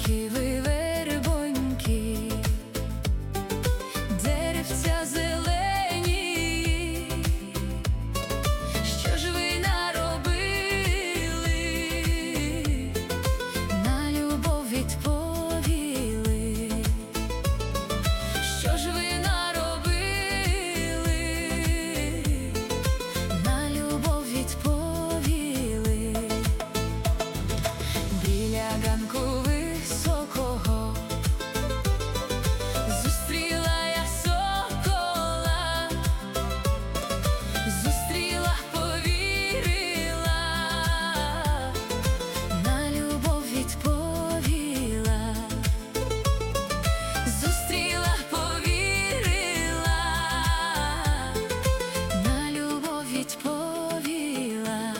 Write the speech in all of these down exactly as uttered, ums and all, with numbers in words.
Вербоньки, ви вербоньки, деревця зелені, що ж ви наробили, на любов відповіли, що ж ви наробили, на любов відповіли. Біля ганку високого зустріла я сокола, зустріла, повірила, на любов відповіла, зустріла, повірила, на любов відповіла.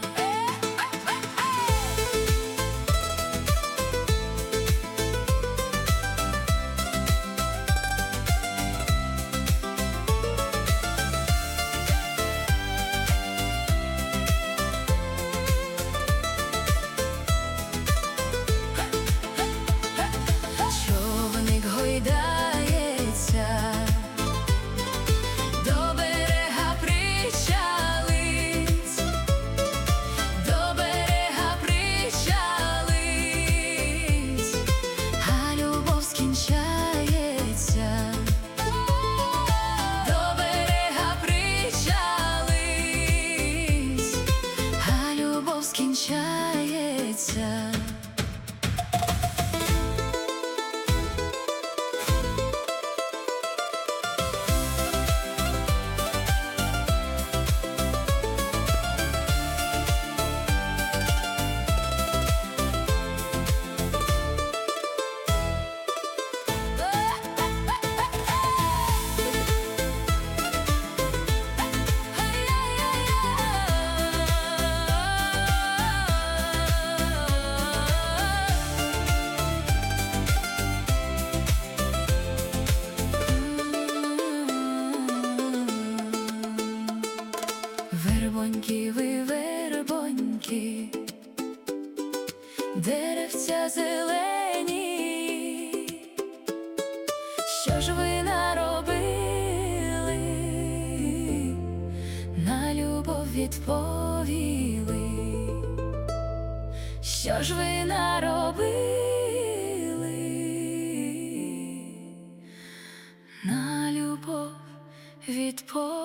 Човник гойдається, до берега причалить, до берега причалить, а любов скінчається, до берега причалить, а любов скінчається. Вербоньки, ви вербоньки, деревця зелені, що ж ви наробили, на любов відповіли, що ж ви наробили, на любов відповіли.